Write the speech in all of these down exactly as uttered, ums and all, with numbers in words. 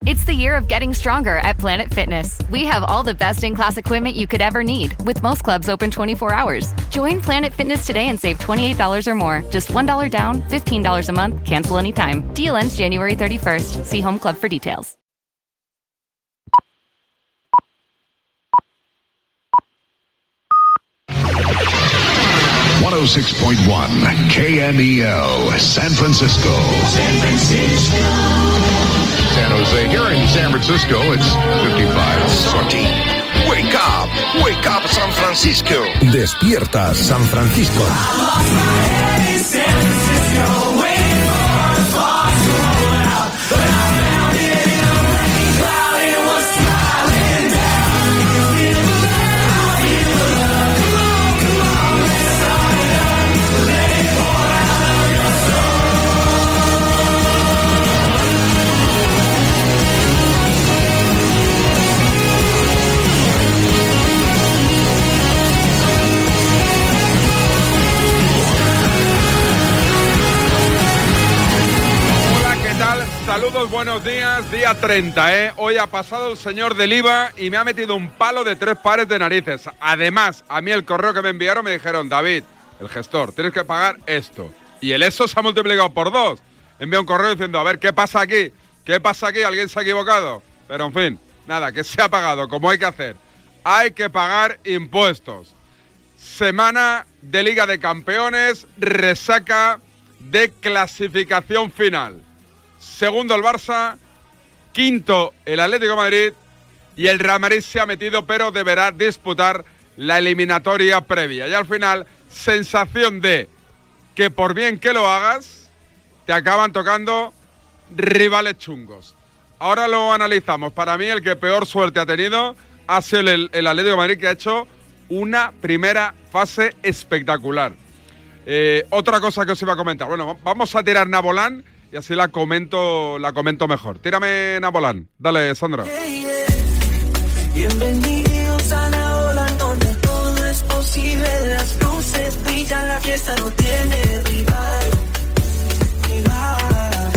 It's the year of getting stronger at Planet Fitness. We have all the best-in-class equipment you could ever need, with most clubs open twenty-four hours. Join Planet Fitness today and save twenty-eight dollars or more. Just one dollar down, fifteen dollars a month, cancel anytime. Deal ends January thirty-first. See Home Club for details. one oh six point one K M E L, San Francisco. San Francisco. San Jose. Here in San Francisco, it's fifty-five. Sochi. Wake up. Wake up, San Francisco. Despierta, San Francisco. Saludos, buenos días, día treinta, ¿eh? Hoy ha pasado el señor del I V A y me ha metido un palo de tres pares de narices. Además, a mí el correo que me enviaron me dijeron, David, el gestor, tienes que pagar esto. Y el eso se ha multiplicado por dos. Envía un correo diciendo, a ver, ¿qué pasa aquí? ¿Qué pasa aquí? ¿Alguien se ha equivocado? Pero en fin, nada, que se ha pagado, como hay que hacer. Hay que pagar impuestos. Semana de Liga de Campeones, resaca de clasificación final. Segundo el Barça, quinto el Atlético de Madrid y el Real Madrid se ha metido, pero deberá disputar la eliminatoria previa. Y al final, sensación de que por bien que lo hagas, te acaban tocando rivales chungos. Ahora lo analizamos. Para mí el que peor suerte ha tenido ha sido el, el Atlético de Madrid, que ha hecho una primera fase espectacular. Eh, otra cosa que os iba a comentar. Bueno, vamos a tirar Nabolán y así la comento, la comento mejor. Tírame Nabolán. Dale, Sandra. Bienvenidos a Nabolán, donde todo es posible. Las luces brillan, la fiesta no tiene rival. rival.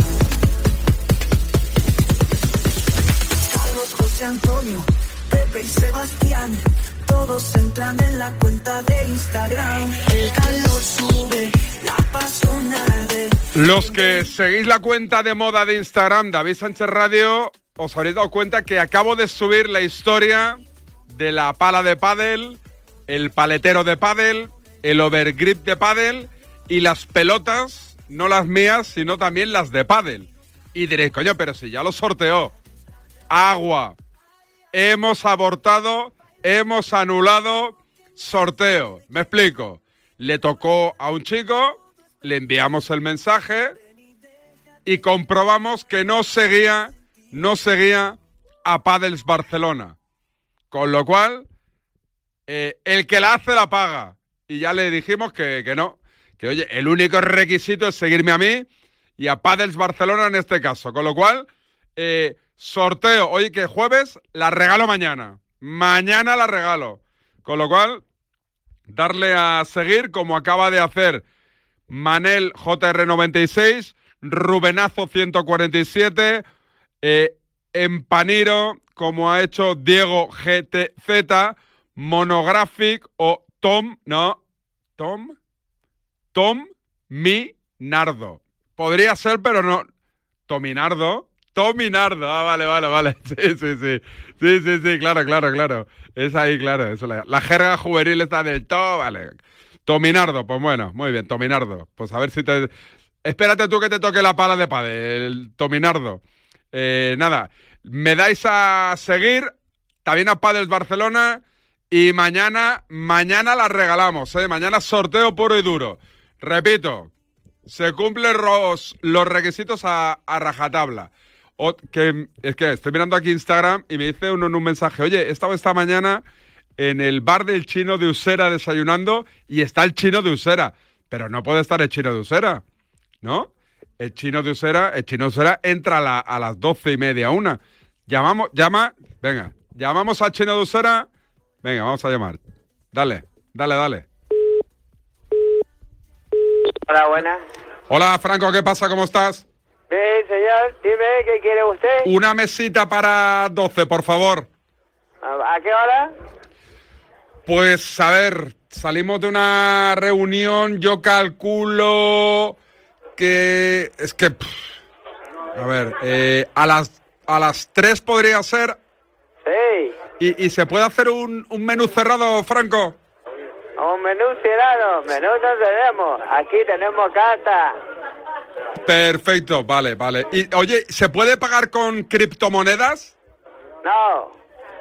Carlos, José Antonio, Pepe y Sebastián, todos entran en la cuenta de Instagram. El calor sube, la pasión arde. Los que seguís la cuenta de moda de Instagram, David Sánchez Radio, os habréis dado cuenta que acabo de subir la historia de la pala de pádel, el paletero de pádel, el overgrip de pádel y las pelotas, no las mías, sino también las de pádel. Y diréis, coño, pero si ya lo sorteó. Agua. Hemos abortado, hemos anulado sorteo. Me explico. Le tocó a un chico, le enviamos el mensaje y comprobamos que no seguía, no seguía a Padels Barcelona. Con lo cual, eh, el que la hace la paga. Y ya le dijimos que, que no. Que oye, el único requisito es seguirme a mí y a Padels Barcelona en este caso. Con lo cual, eh, sorteo, hoy que es jueves, la regalo mañana. Mañana la regalo. Con lo cual, darle a seguir como acaba de hacer Manel J R noventa y seis, Rubenazo ciento cuarenta y siete, eh, Empaniro, como ha hecho Diego G T Z, Monographic o Tom, no, Tom, Tom Minardo. Podría ser, pero no. Tominardo, Tominardo, ah, vale, vale, vale, sí, sí, sí, sí, sí, sí, claro, claro, claro, es ahí, claro, eso, la, la jerga juvenil está del todo, vale. Tominardo, pues bueno, muy bien, Tominardo. Pues a ver si te... Espérate tú que te toque la pala de pádel, Tominardo. Eh, nada, me dais a seguir, también a Padels Barcelona, y mañana, mañana la regalamos, ¿eh? Mañana sorteo puro y duro. Repito, se cumplen los, los requisitos a, a rajatabla. O, que, es que estoy mirando aquí Instagram y me dice uno en un mensaje, oye, he estado esta mañana en el bar del Chino de Usera desayunando y está el Chino de Usera. Pero no puede estar el Chino de Usera, ¿no? El Chino de Usera, el Chino de Usera entra a, la, a las doce y media, una. Llamamos, llama, venga, llamamos al Chino de Usera. Venga, vamos a llamar. Dale, dale, dale. Hola, buenas. Hola, Franco, ¿qué pasa? ¿Cómo estás? Sí, señor, dime, ¿qué quiere usted? Una mesita para doce, por favor. ¿A, a qué hora? Pues, a ver, salimos de una reunión, yo calculo que... Es que... pff, a ver, eh, a las a las tres podría ser... Sí. ¿Y, y se puede hacer un, un menú cerrado, Franco? Un menú cerrado, menú no tenemos. Aquí tenemos carta. Perfecto, vale, vale. Y, oye, ¿se puede pagar con criptomonedas? No.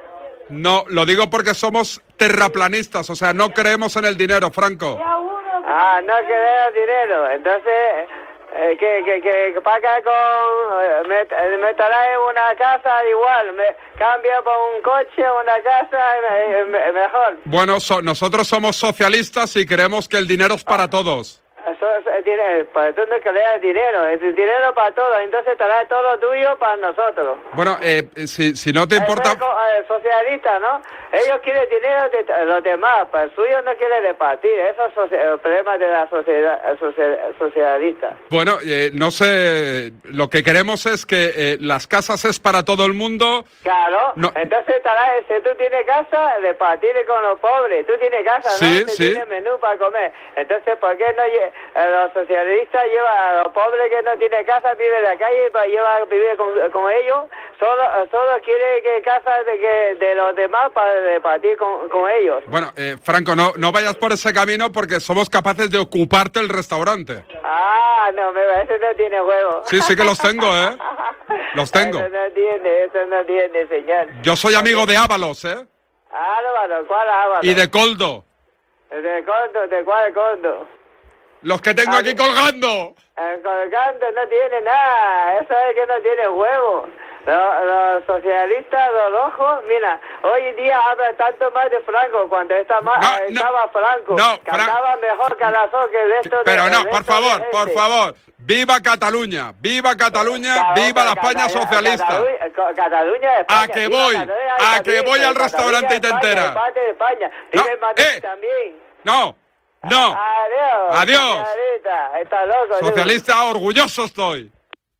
No, lo digo porque somos terraplanistas, o sea, no creemos en el dinero, Franco. Ah, no queremos dinero. Entonces, eh, que, que, que, que paga con... eh, me, eh, me trae una casa igual. Me cambia por un coche, una casa, eh, me- mejor. Bueno, so- nosotros somos socialistas y creemos que el dinero es para todos. Eso es dinero, para tú no querés dinero, es dinero para todos, entonces trae todo lo tuyo para nosotros. Bueno, eh, si, si no te Eso importa... es co- eh, socialista, ¿no? Ellos quieren dinero de los demás, para el suyo no quiere repartir, eso es soci- el problema de la sociedad eh, socia- socialista. Bueno, eh, no sé, lo que queremos es que eh, las casas es para todo el mundo. Claro, No. entonces trae, si tú tienes casa, repartir con los pobres, tú tienes casa, Sí, ¿no? Tú sí. tienes menú para comer, entonces ¿por qué no lle- eh, los socialistas llevan a los pobres que no tienen casa, viven en la calle, para llevar vivir con, con ellos? Solo, solo quiere que casa de, que, de los demás para repartir con, con ellos. Bueno, eh, Franco, no, no vayas por ese camino porque somos capaces de ocuparte el restaurante. Ah, no, me parece que no tiene huevo. Sí, sí que los tengo, ¿eh? Los tengo. Eso no tiene, eso no tiene, señor. Yo soy amigo de Ábalos, ¿eh? Álvaro, ¿cuál Álvaro? Y de Coldo. ¿De Condo? ¿De cuál Condo? Los que tengo aquí colgando. El colgante no tiene nada, eso es que no tiene huevo. Los, los socialistas, los rojos, mira, hoy en día hablan tanto más de Franco, cuando está más, No, no, estaba Franco, no, Fran- cantaba mejor Calazón que el resto de Pero el no, resto por favor, de por gente. favor. ¡Viva Cataluña! ¡Viva Cataluña! Claro, ¡Viva la pero España Cata- socialista! Cataluña, Co- Cataluña de España. A que viva voy, Cataluña, a Cataluña, que voy al Cataluña restaurante y te de España, enteras. de parte de España. No, Vive en Madrid eh. también. ¡No! ¡No! Adiós. Adiós. Socialista, está loco. tú. Socialista, orgulloso estoy.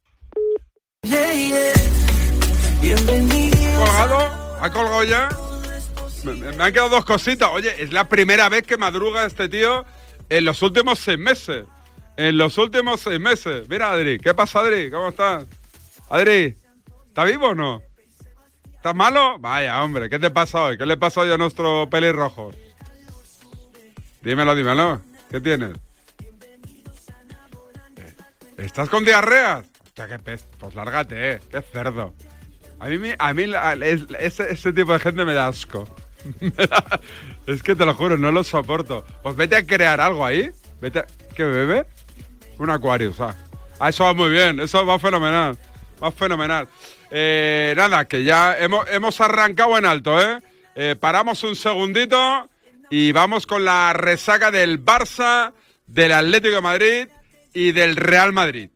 Yeah, yeah. Bienvenido. ¿Colgado? ¿Ha colgado ya? Me, me han quedado dos cositas. Oye, es la primera vez que madruga este tío en los últimos seis meses. En los últimos seis meses. Mira, Adri. ¿Qué pasa, Adri? ¿Cómo estás? Adri, ¿está vivo o no? ¿Estás malo? Vaya, hombre, ¿qué te pasa hoy? ¿Qué le pasa hoy a nuestro pelirrojo? Dímelo, dímelo. ¿Qué tienes? ¿Estás con diarreas? Hostia, qué pez. Pues lárgate, eh. Qué cerdo. A mí, me- a mí la- es- ese, ese tipo de gente me da asco. Me da- es que te lo juro, no lo soporto. Pues vete a crear algo ahí. Vete a... ¿Qué bebe? Un Aquarius, ah. Ah, eso va muy bien. Eso va fenomenal. Va fenomenal. Eh, nada, que ya hemos, hemos arrancado en alto, ¿eh? Eh, Paramos un segundito y vamos con la resaca del Barça, del Atlético de Madrid y del Real Madrid.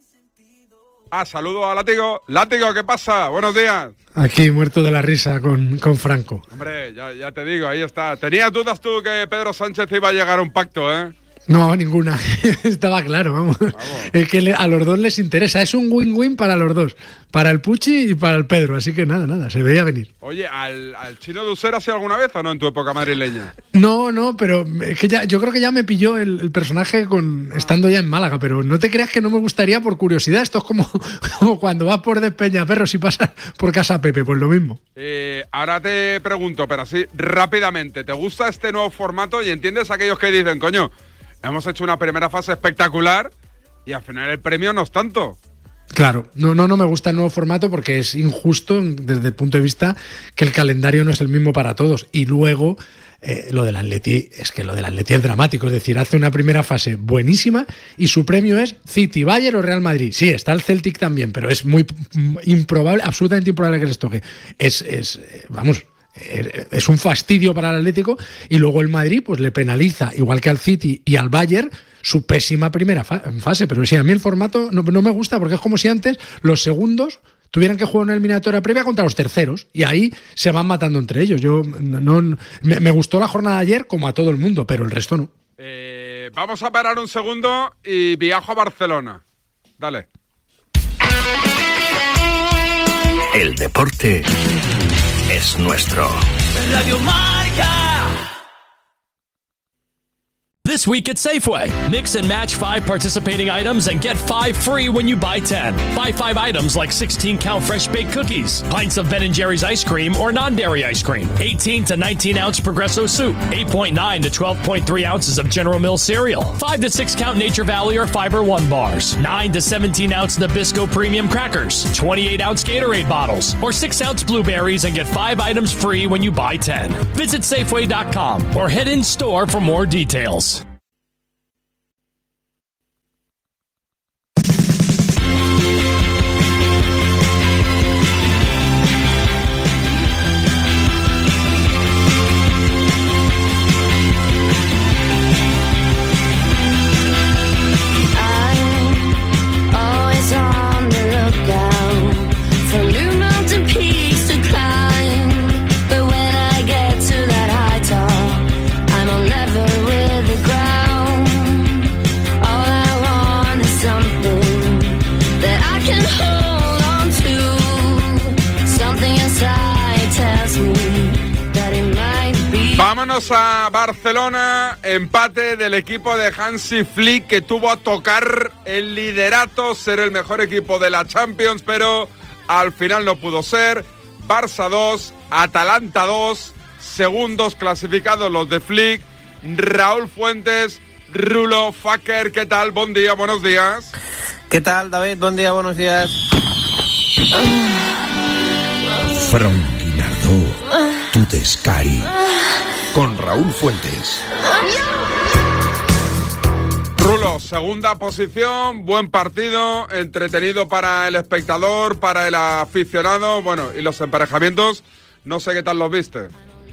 Ah, saludo a Látigo. Látigo, ¿qué pasa? Buenos días. Aquí muerto de la risa con, con Franco. Hombre, ya, ya te digo, ahí está. ¿Tenías dudas tú que Pedro Sánchez iba a llegar a un pacto, eh? No, ninguna. Estaba claro, vamos. Es que le- a los dos les interesa. Es un win-win para los dos. Para el Puchi y para el Pedro. Así que nada, nada, se veía venir. Oye, ¿al, al chino de Usera sí alguna vez o no en tu época madrileña? No, no, pero es que ya, yo creo que ya me pilló el, el personaje con estando ya en Málaga, pero no te creas que no me gustaría por curiosidad. Esto es como, como cuando vas por Despeñaperros y pasas por Casa Pepe, pues lo mismo. Eh, ahora te pregunto, pero así rápidamente, ¿te gusta este nuevo formato? Y entiendes a aquellos que dicen, coño, hemos hecho una primera fase espectacular y al final el premio no es tanto. Claro, no, no, no me gusta el nuevo formato porque es injusto desde el punto de vista que el calendario no es el mismo para todos. Y luego, eh, lo del Atleti, es que lo del Atleti es dramático. Es decir, hace una primera fase buenísima y su premio es City, Bayern o Real Madrid. Sí, está el Celtic también, pero es muy mm, improbable, absolutamente improbable que les toque. Es, es eh, vamos, eh, es un fastidio para el Atlético y luego el Madrid pues le penaliza, igual que al City y al Bayern, su pésima primera fa- fase. Pero sí, a mí el formato no, no me gusta porque es como si antes los segundos tuvieran que jugar una eliminatoria previa contra los terceros y ahí se van matando entre ellos. Yo no, no- me, me gustó la jornada de ayer como a todo el mundo, pero el resto no. Eh, vamos a parar un segundo y viajo a Barcelona. Dale. El deporte es nuestro. Radio Marca. This week at Safeway, mix and match five participating items and get five free when you buy ten. Buy five items like sixteen count fresh baked cookies, pints of Ben and Jerry's ice cream or non-dairy ice cream, eighteen to nineteen ounce Progresso soup, eight point nine to twelve point three ounces of General Mills cereal, five to six count Nature Valley or Fiber One bars, nine to seventeen ounce Nabisco premium crackers, twenty-eight ounce Gatorade bottles, or six ounce blueberries and get five items free when you buy ten. Visit Safeway dot com or head in store for more details. Vámonos a Barcelona, empate del equipo de Hansi Flick, que tuvo a tocar el liderato, ser el mejor equipo de la Champions, pero al final no pudo ser. Barça dos, Atalanta dos, segundos clasificados los de Flick. Raúl Fuentes, Rulo, Faker, ¿qué tal? Buen día, buenos días. ¿Qué tal, David? Buen día, buenos días. From Guinardó to the Sky. Con Raúl Fuentes. Rulo, segunda posición, buen partido, entretenido para el espectador, para el aficionado, bueno, y los emparejamientos, no sé qué tal los viste.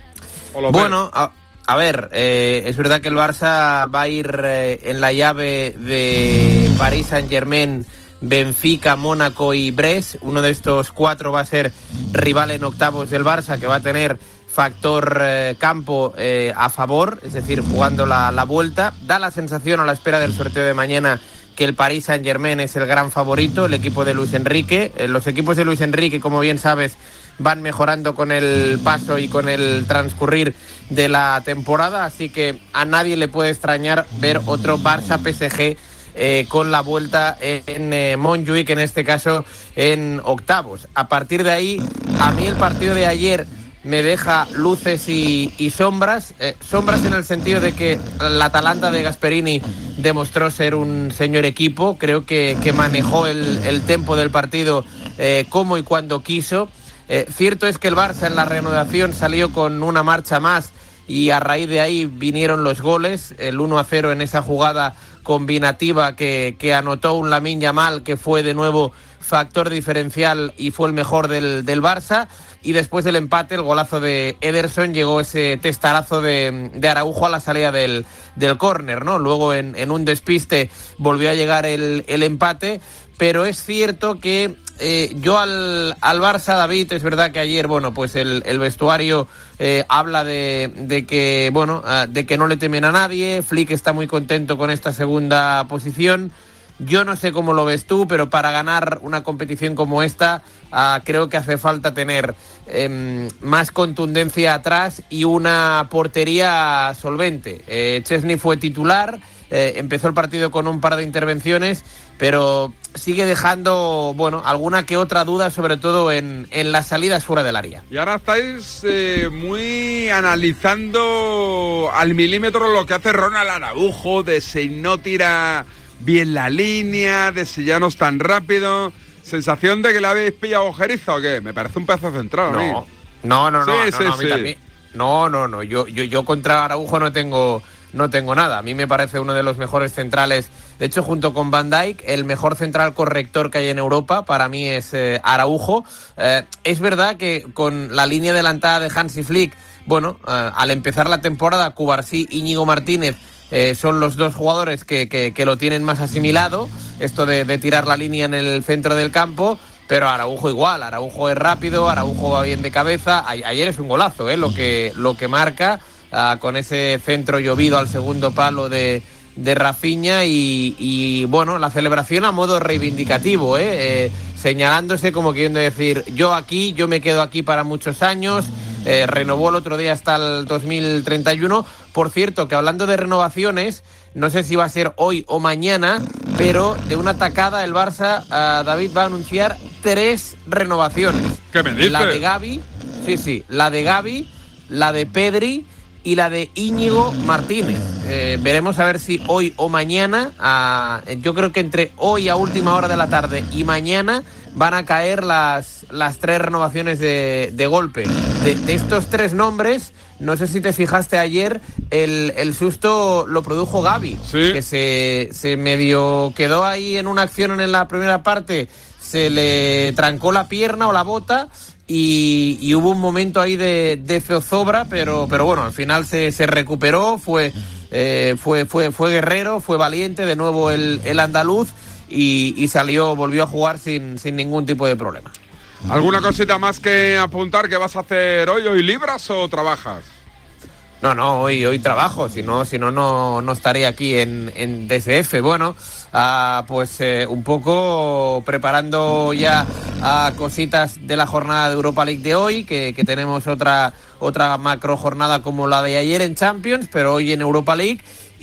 Los bueno, a, a ver, eh, es verdad que el Barça va a ir eh, en la llave de Paris Saint-Germain, Benfica, Mónaco y Brest. Uno de estos cuatro va a ser rival en octavos del Barça, que va a tener factor eh, campo eh, a favor, es decir, jugando la, la vuelta. Da la sensación a la espera del sorteo de mañana que el Paris Saint-Germain es el gran favorito, el equipo de Luis Enrique. Eh, los equipos de Luis Enrique, como bien sabes, van mejorando con el paso y con el transcurrir de la temporada, así que a nadie le puede extrañar ver otro Barça-P S G eh, con la vuelta en eh, Montjuic, en este caso en octavos. A partir de ahí, a mí el partido de ayer me deja luces y, y sombras. Eh, sombras en el sentido de que el Atalanta de Gasperini demostró ser un señor equipo. Creo que, que manejó el, el tempo del partido eh, como y cuando quiso. Eh, cierto es que el Barça en la reanudación salió con una marcha más y a raíz de ahí vinieron los goles. El uno a cero en esa jugada combinativa que, que anotó un Lamine Yamal, que fue de nuevo factor diferencial y fue el mejor del, del Barça. Y después del empate, el golazo de Ederson, llegó ese testarazo de, de Araujo a la salida del, del córner, ¿no? Luego en, en un despiste volvió a llegar el, el empate, pero es cierto que eh, yo al, al Barça, David, es verdad que ayer, bueno, pues el, el vestuario eh, habla de, de que, bueno, uh, de que no le temen a nadie. Flick está muy contento con esta segunda posición. Yo no sé cómo lo ves tú, pero para ganar una competición como esta, uh, creo que hace falta tener eh, más contundencia atrás y una portería solvente. Eh, Chesney fue titular, eh, empezó el partido con un par de intervenciones, pero sigue dejando, bueno, alguna que otra duda, sobre todo en, en las salidas fuera del área. Y ahora estáis eh, muy analizando al milímetro lo que hace Ronald Araujo, de si no tira bien la línea, de si ya no es tan rápido. ¿Sensación de que le habéis pillado ojeriza o qué? Me parece un pedazo central. No, no, no, no, sí, no, sí, no, a mí sí. también. No, no, no, yo, yo, yo contra Araujo no tengo, no tengo nada. A mí me parece uno de los mejores centrales. De hecho, junto con Van Dijk, el mejor central corrector que hay en Europa, para mí es eh, Araujo. Eh, es verdad que con la línea adelantada de Hansi Flick, bueno, eh, al empezar la temporada, Cubarsí, Íñigo Martínez, Eh, son los dos jugadores que, que, que lo tienen más asimilado, esto de, de tirar la línea en el centro del campo, pero Araujo igual, Araujo es rápido, Araujo va bien de cabeza. A, ayer es un golazo, ¿eh? lo, que, lo que marca uh, con ese centro llovido al segundo palo de, de Rafinha y, y bueno, la celebración a modo reivindicativo, ¿eh? Eh, señalándose como queriendo decir, yo aquí, yo me quedo aquí para muchos años. Eh, renovó el otro día hasta el dos mil treinta y uno. Por cierto, que hablando de renovaciones, no sé si va a ser hoy o mañana, pero de una tacada el Barça, uh, David, va a anunciar tres renovaciones. ¿Qué me dices? La de Gavi, sí, sí, la de Gavi, la de Pedri y la de Íñigo Martínez. Eh, veremos a ver si hoy o mañana, uh, yo creo que entre hoy a última hora de la tarde y mañana van a caer las, las tres renovaciones de, de golpe. De, de estos tres nombres, no sé si te fijaste ayer, el, el susto lo produjo Gavi, ¿sí? Que se, se medio quedó ahí en una acción en la primera parte, se le trancó la pierna o la bota y, y hubo un momento ahí de, de zozobra, pero, pero bueno, al final se, se recuperó, fue, eh, fue, fue, fue guerrero, fue valiente, de nuevo el, el andaluz, y, y salió, volvió a jugar sin, sin ningún tipo de problema. ¿Alguna cosita más que apuntar? ¿Qué vas a hacer hoy? ¿Hoy libras o trabajas? No, no, hoy, hoy trabajo, si no, si no, no, no estaría aquí en, en D S F. Bueno, uh, pues eh, un poco preparando ya uh, cositas de la jornada de Europa League de hoy, que, que tenemos otra, otra macro jornada como la de ayer en Champions, pero hoy en Europa League.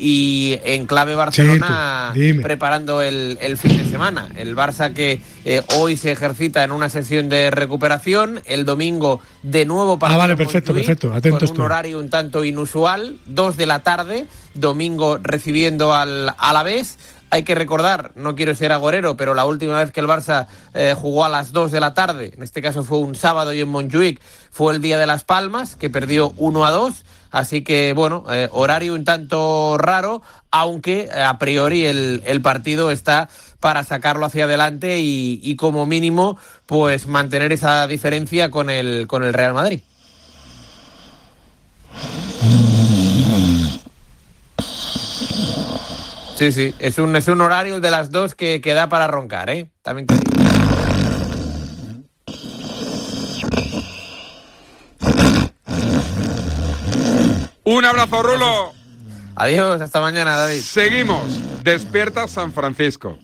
Y en clave Barcelona, sí, preparando el, el fin de semana. El Barça que eh, hoy se ejercita en una sesión de recuperación, el domingo de nuevo para... Ah, vale, perfecto, Montjuic, perfecto, atento con un estoy. horario un tanto inusual, dos de la tarde, domingo recibiendo al Alavés. Hay que recordar, no quiero ser agorero, pero la última vez que el Barça eh, jugó a las dos de la tarde, en este caso fue un sábado y en Montjuic, fue el día de Las Palmas, que perdió uno a dos. Así que, bueno, eh, horario un tanto raro, aunque eh, a priori el, el partido está para sacarlo hacia adelante y, y como mínimo, pues mantener esa diferencia con el, con el Real Madrid. Sí, sí, es un, es un horario de las dos que, que da para roncar, ¿eh? También te digo. Un abrazo, Rulo. Adiós, hasta mañana, David. Seguimos. Despierta San Francisco.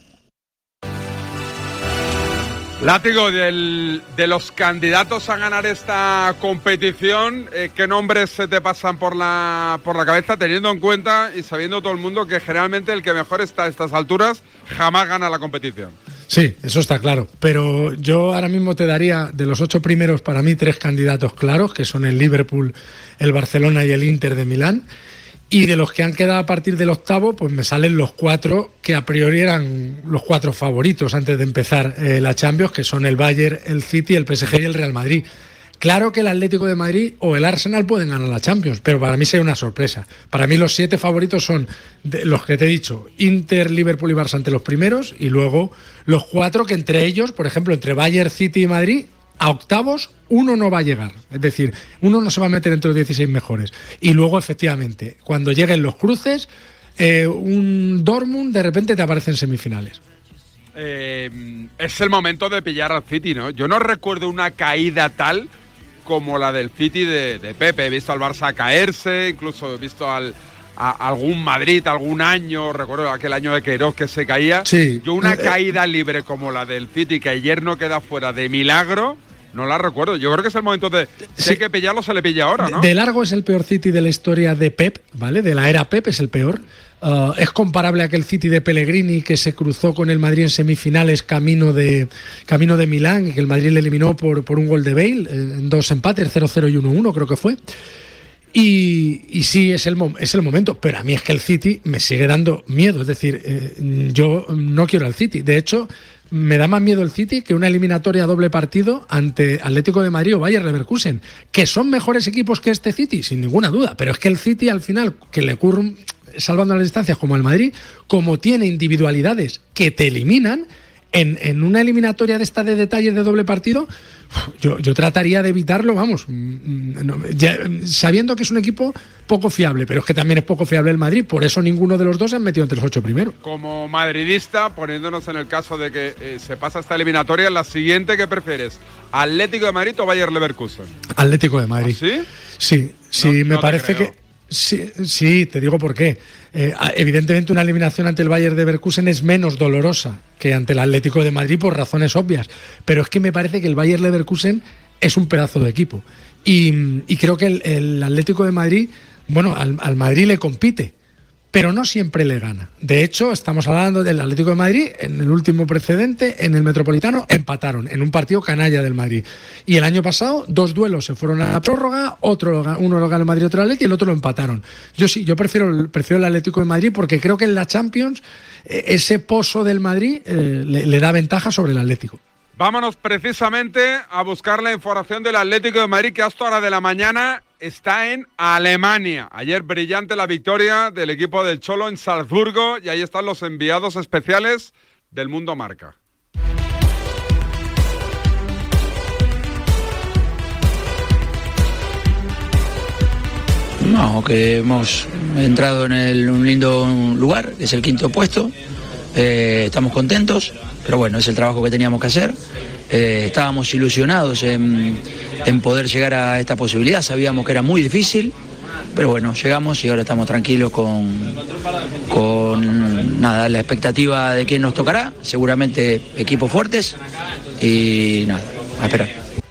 Látigo, del, de los candidatos a ganar esta competición, eh, ¿qué nombres se te pasan por la, por la cabeza, teniendo en cuenta y sabiendo todo el mundo que generalmente el que mejor está a estas alturas jamás gana la competición? Sí, eso está claro, pero yo ahora mismo te daría de los ocho primeros para mí tres candidatos claros, que son el Liverpool, el Barcelona y el Inter de Milán, y de los que han quedado a partir del octavo, pues me salen los cuatro que a priori eran los cuatro favoritos antes de empezar eh, la Champions, que son el Bayern, el City, el P S G y el Real Madrid. Claro que el Atlético de Madrid o el Arsenal pueden ganar la Champions, pero para mí sería una sorpresa. Para mí los siete favoritos son de los que te he dicho, Inter, Liverpool y Barça ante los primeros, y luego los cuatro que entre ellos, por ejemplo, entre Bayern, City y Madrid, a octavos uno no va a llegar. Es decir, uno no se va a meter entre los dieciséis mejores. Y luego, efectivamente, cuando lleguen los cruces, eh, un Dortmund de repente te aparece en semifinales. Eh, es el momento de pillar al City, ¿no? Yo no recuerdo una caída tal como la del City de, de Pepe. He visto al Barça caerse, incluso he visto al, a, algún Madrid algún año, recuerdo aquel año de Queiroz que se caía. Sí. Yo una eh, caída libre como la del City, que ayer no queda fuera de milagro, no la recuerdo. Yo creo que es el momento de... Si sí. hay que pillarlo, se le pilla ahora, ¿no? De, de largo es el peor City de la historia de Pep, ¿vale? De la era Pep es el peor. Uh, es comparable a aquel City de Pellegrini que se cruzó con el Madrid en semifinales camino de camino de Milán y que el Madrid le eliminó por, por un gol de Bale eh, en dos empates, cero cero y uno uno creo que fue. Y, y sí, es el, es el momento, pero a mí es que el City me sigue dando miedo. Es decir, eh, yo no quiero al City. De hecho, me da más miedo el City que una eliminatoria a doble partido ante Atlético de Madrid o Bayer Leverkusen, que son mejores equipos que este City, sin ninguna duda. Pero es que el City al final, que le ocurre, salvando las distancias como el Madrid, como tiene individualidades que te eliminan, en, en una eliminatoria de esta de detalles de doble partido, yo, yo trataría de evitarlo, vamos, ya, sabiendo que es un equipo poco fiable, pero es que también es poco fiable el Madrid, por eso ninguno de los dos se han metido entre los ocho primeros. Como madridista, poniéndonos en el caso de que eh, se pasa esta eliminatoria, la siguiente, ¿qué prefieres? ¿Atlético de Madrid o Bayer Leverkusen? Atlético de Madrid. ¿Ah, sí? Sí, sí, no, me no parece que... Sí, sí, te digo por qué. Eh, evidentemente una eliminación ante el Bayer de Leverkusen es menos dolorosa que ante el Atlético de Madrid por razones obvias. Pero es que me parece que el Bayer Leverkusen es un pedazo de equipo. Y, y creo que el, el Atlético de Madrid, bueno, al, al Madrid le compite, pero no siempre le gana. De hecho, estamos hablando del Atlético de Madrid, en el último precedente, en el Metropolitano, empataron en un partido canalla del Madrid. Y el año pasado, dos duelos se fueron a la prórroga, otro lo, uno lo ganó el Madrid, otro el Atlético, y el otro lo empataron. Yo sí, yo prefiero, prefiero el Atlético de Madrid porque creo que en la Champions eh, ese pozo del Madrid eh, le, le da ventaja sobre el Atlético. Vámonos precisamente a buscar la información del Atlético de Madrid, que a esta hora de la mañana está en Alemania. Ayer brillante la victoria del equipo del Cholo en Salzburgo, y ahí están los enviados especiales del Mundo Marca. No, que hemos entrado en el, un lindo lugar, que es el quinto puesto. Eh, estamos contentos, pero bueno, es el trabajo que teníamos que hacer. Eh, estábamos ilusionados en, en poder llegar a esta posibilidad, sabíamos que era muy difícil, pero bueno, llegamos y ahora estamos tranquilos con, con nada, la expectativa de quién nos tocará, seguramente equipos fuertes y nada, a esperar.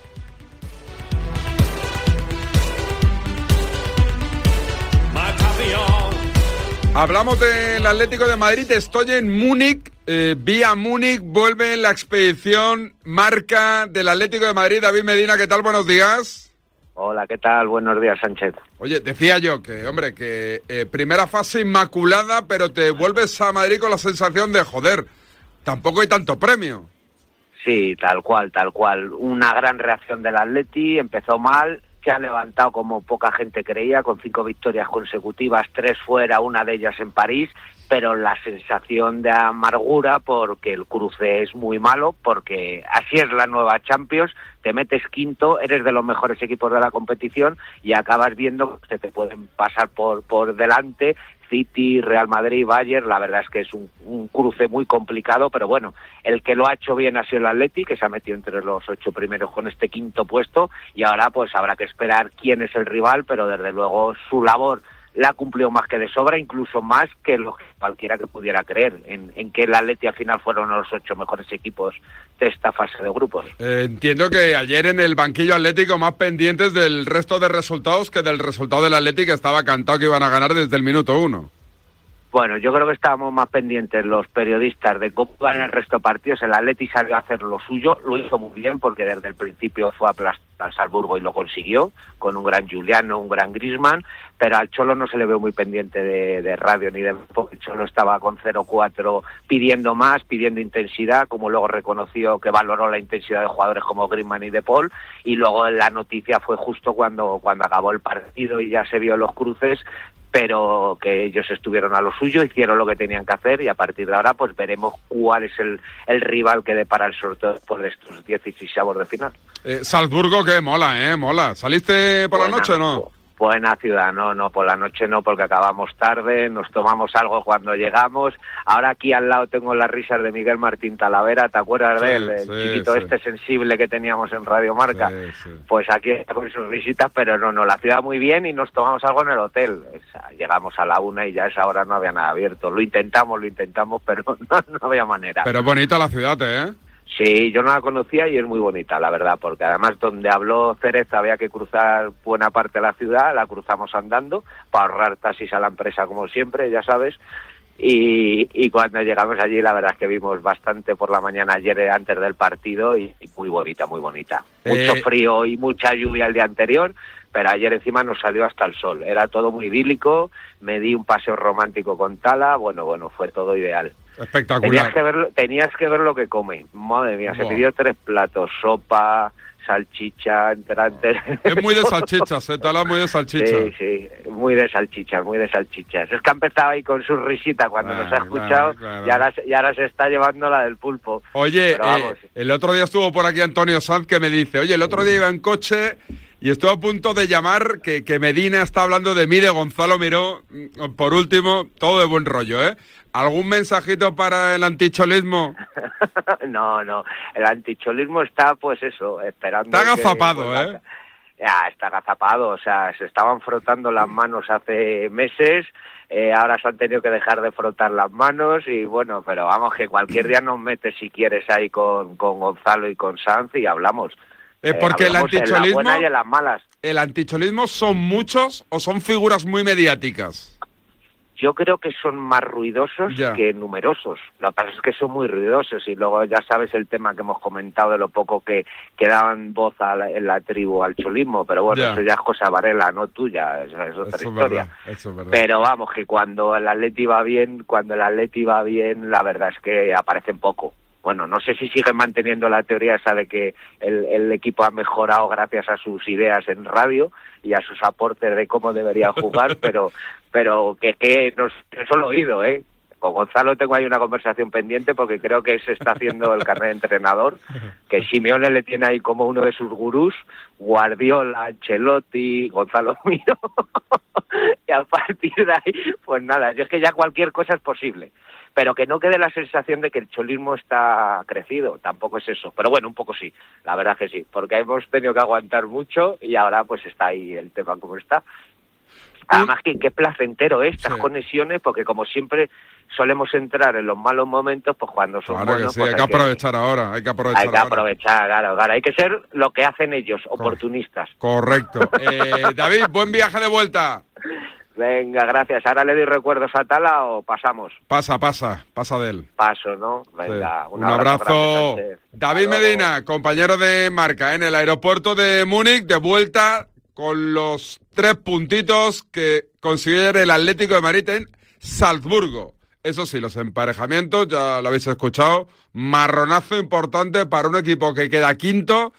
Hablamos del Atlético de Madrid, estoy en Múnich, eh, vía Múnich, vuelve la expedición Marca del Atlético de Madrid. David Medina, ¿qué tal? Buenos días. Hola, ¿qué tal? Buenos días, Sánchez. Oye, decía yo que, hombre, que eh, primera fase inmaculada, pero te vuelves a Madrid con la sensación de, joder, tampoco hay tanto premio. Sí, tal cual, tal cual. Una gran reacción del Atleti, empezó mal, se ha levantado como poca gente creía, con cinco victorias consecutivas, tres fuera, una de ellas en París, pero la sensación de amargura porque el cruce es muy malo, porque así es la nueva Champions, te metes quinto, eres de los mejores equipos de la competición y acabas viendo que te pueden pasar por, por delante City, Real Madrid, Bayern. La verdad es que es un, un cruce muy complicado, pero bueno, el que lo ha hecho bien ha sido el Atleti, que se ha metido entre los ocho primeros con este quinto puesto, y ahora pues habrá que esperar quién es el rival, pero desde luego su labor la ha cumplido más que de sobra, incluso más que lo que cualquiera que pudiera creer, en, en que el Atleti al final fueron los ocho mejores equipos de esta fase de grupos. Eh, entiendo que ayer en el banquillo Atlético más pendientes del resto de resultados que del resultado del Atlético, que estaba cantado que iban a ganar desde el minuto uno. Bueno, yo creo que estábamos más pendientes los periodistas de cómo van el resto de partidos. El Atleti salió a hacer lo suyo, lo hizo muy bien porque desde el principio fue a aplastar al Salzburgo y lo consiguió, con un gran Giuliano, un gran Griezmann, pero al Cholo no se le ve muy pendiente de, de radio ni de... porque el Cholo estaba con cero cuatro pidiendo más, pidiendo intensidad, como luego reconoció que valoró la intensidad de jugadores como Griezmann y De Paul, y luego la noticia fue justo cuando, cuando acabó el partido y ya se vio los cruces, pero que ellos estuvieron a lo suyo, hicieron lo que tenían que hacer, y a partir de ahora pues veremos cuál es el, el rival que depara el sorteo después de estos dieciséisavos de final. Eh, Salzburgo, que mola, ¿eh? Mola. ¿Saliste por Buena, la noche o no? Buena ciudad, no, no, por la noche no, porque acabamos tarde, nos tomamos algo cuando llegamos. Ahora aquí al lado tengo las risas de Miguel Martín Talavera, ¿te acuerdas sí, de él? El sí, chiquito sí. este sensible que teníamos en Radio Marca. Sí, sí. Pues aquí está con sus risitas, pero no, no, la ciudad muy bien y nos tomamos algo en el hotel. O sea, llegamos a la una y ya a esa hora no había nada abierto. Lo intentamos, lo intentamos, pero no, no había manera. Pero bonita la ciudad, ¿eh? Sí, yo no la conocía y es muy bonita, la verdad, porque además donde habló Cereza había que cruzar buena parte de la ciudad, la cruzamos andando para ahorrar taxis a la empresa como siempre, ya sabes, y, y cuando llegamos allí la verdad es que vimos bastante por la mañana ayer antes del partido y, y muy bonita, muy bonita. Mucho Eh... frío y mucha lluvia el día anterior, pero ayer encima nos salió hasta el sol, era todo muy idílico, me di un paseo romántico con Tala, bueno, bueno, fue todo ideal. Espectacular. Tenías que ver, tenías que ver lo que come. Madre mía, se Wow. pidió tres platos, sopa, salchicha, entrante. Es muy de salchichas, ¿eh? Tala muy de salchichas. Sí, sí, muy de salchichas, muy de salchichas. Es que ha empezado ahí con su risita cuando Claro, nos ha escuchado, claro, claro. Y, ahora, y ahora se está llevando la del pulpo. Oye, Pero vamos, eh, el otro día estuvo por aquí Antonio Sanz, que me dice, oye, el otro día iba en coche y estuve a punto de llamar, que, que Medina está hablando de mí, de Gonzalo Miró. Por último, todo de buen rollo, ¿eh? ¿Algún mensajito para el anticholismo? no, no, el anticholismo está, pues eso, esperando. Está que, agazapado, pues, ¿eh? ya está agazapado, o sea, se estaban frotando las manos hace meses, eh, ahora se han tenido que dejar de frotar las manos y bueno, pero vamos, que cualquier día nos metes si quieres ahí con, con Gonzalo y con Sanz y hablamos. Es porque eh, el hablamos en anticholismo, las buenas y en las malas. ¿El anticholismo son muchos o son figuras muy mediáticas? Yo creo que son más ruidosos Ya. que numerosos. Lo que pasa es que son muy ruidosos y luego ya sabes el tema que hemos comentado de lo poco que, que daban voz a la, en la tribu al cholismo, pero bueno, Ya. eso ya es cosa Varela, no tuya, eso es otra Eso es historia. verdad, eso es verdad. Pero vamos, que cuando el Atleti va bien, cuando el Atleti va bien, la verdad es que aparecen poco. Bueno, no sé si siguen manteniendo la teoría esa de que el, el equipo ha mejorado gracias a sus ideas en radio y a sus aportes de cómo deberían jugar, pero pero que, que no, eso lo he oído, ¿eh? Con Gonzalo tengo ahí una conversación pendiente porque creo que se está haciendo el carnet de entrenador, que Simeone le tiene ahí como uno de sus gurús, Guardiola, Ancelotti, Gonzalo Miro, y a partir de ahí, pues nada, yo es que ya cualquier cosa es posible. Pero que no quede la sensación de que el cholismo está crecido, tampoco es eso. Pero bueno, un poco sí, la verdad que sí, porque hemos tenido que aguantar mucho y ahora pues está ahí el tema como está. Además que qué placentero ¿eh? estas Sí. conexiones, porque como siempre solemos entrar en los malos momentos, pues cuando son Claro que buenos, sí, pues hay que aprovechar ahora, hay que aprovechar hay que ahora. aprovechar, claro, claro, hay que ser lo que hacen ellos, oportunistas. Correcto. Eh, David, buen viaje de vuelta. Venga, gracias. ¿Ahora le doy recuerdos a Tala o pasamos? Pasa, pasa, pasa de él. Paso, ¿no? Venga, Sí. un, Un abrazo. grande, Sánchez. David Hasta luego. Medina, compañero de marca en el aeropuerto de Múnich, de vuelta con los tres puntitos que consiguió el Atlético de Madrid en Salzburgo. Eso sí, los emparejamientos, ya lo habéis escuchado, marronazo importante para un equipo que queda quinto